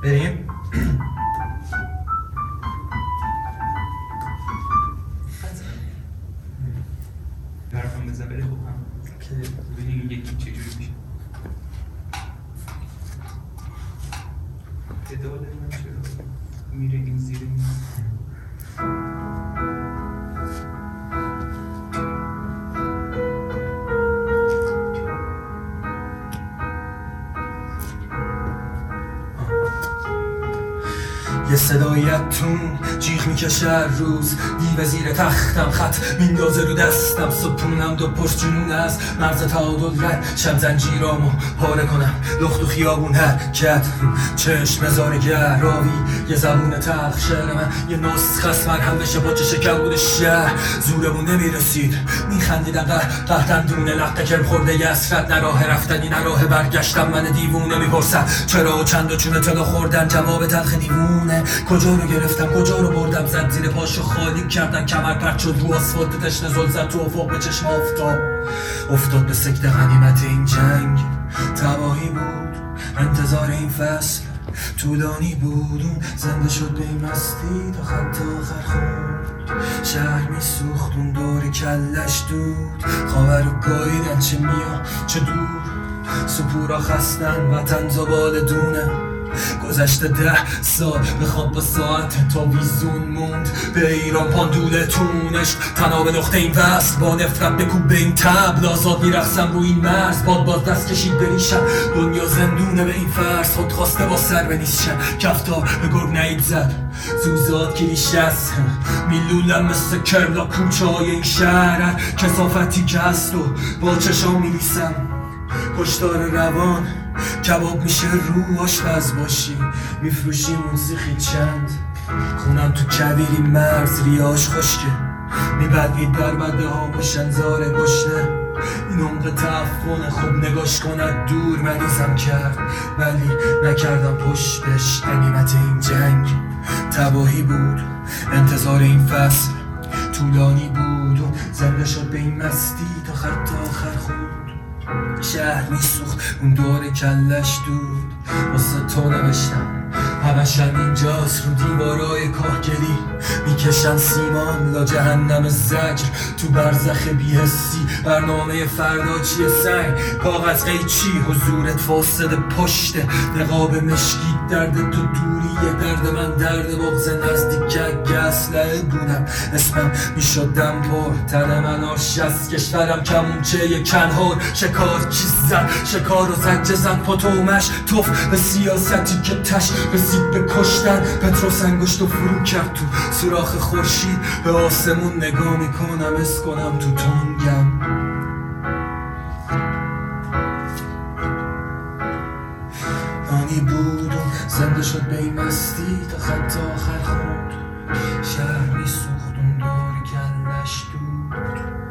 بریم؟ برفم بزن بره خوب هم ببینیم یکی چجوری میشه ادعا داریم چرا میره این زیر این یه صدایتون جیغ میکشه هر روز دیو زیر تختم خط میندازه رو دستم سپونم دو پشت جنون از مرز تعادل رد شم زنجیرامو پاره کنم لخت و خیابون حرکت چشم نظارگر راوی یه زبون تلخ شعر من یه نسخه است مرهم بشه با چه کبود شهر زورمون نمیرسید میخندیدن قهدن دونه لخت کرم خورده یه اسرت نه راه رفتنی نه راه برگشتم من دیوونه میپرسم چرا و چند و چونه تلا خوردن جواب تلخ دیوونه کجا رو گرفتم کجا رو بردم زد زیر پاشو خالی کردن کمر پرد شد رو آسفالت تشنه زل زد تو افق به چشم افتاد به سکته غنیمت این جنگ تباهی بود انتظار این فصل طولانی بود اون زنده شد به این مستی تا خط آخر خورد شهر می سوخت اون دور کلش دود خاور و گاییدن چه میا چه دور سپورا خستن وطن زبال دونه گذشته 10 سال بخواب با ساعت تا ویزون موند به ایران پاندول تونش تناب نقطه این وصل با نفرت بکوب به این تبل آزاد میرخصم رو این مرز باد باز دست کشید بریشم دنیا زندونه به این فرض خود خواسته با سر بنیشم کفتار به گرگ نعید زد زوزاد کلیشه است میلولم مثل کربلا کوچه های این شهر کسافتی که هست و با چشام میریسم کشتار روان کباب میشه رو آشپز باشی میفروشی موسیقی چند خونم تو کویری مرز ریاش خشکه میبدید در بده ها مشنزار گشنه این عمق تعفن خوب نگاش کند دور مریضم کرد ولی نکردم پشت بهش غنیمت این جنگ تباهی بود انتظار این فصل طولانی بود و زنده شد به این مستی تا خط آخر خود شهر میسوخت اون دور کلش دود واسه تو نوشتم همشم اینجاست رو دیوارای کاهگلی میکشن سیمان لا جهنم زجر تو برزخ بی‌حسی برنامه فردا چیه سنگ کاغذ قیچی حضورت فاسد پشته نقاب مشکی درد تو دوریه درد من درد بغض نزدیک اسلحه بودم اسمم میشد دم پر تن من آش از کشورم کمونچه یه کنهار شکار چیز زد شکار و زجه زد پاتومش توف به سیاستی که تش رسید به کشتن پتروس انگشت و فرو کرد تو سوراخ خورشید به آسمون نگاه میکنم اس کنم تو تنگم آنی بود و زنده شد به این مستی تا خط آخر خورد شهر میسوخت اون دور کلش دود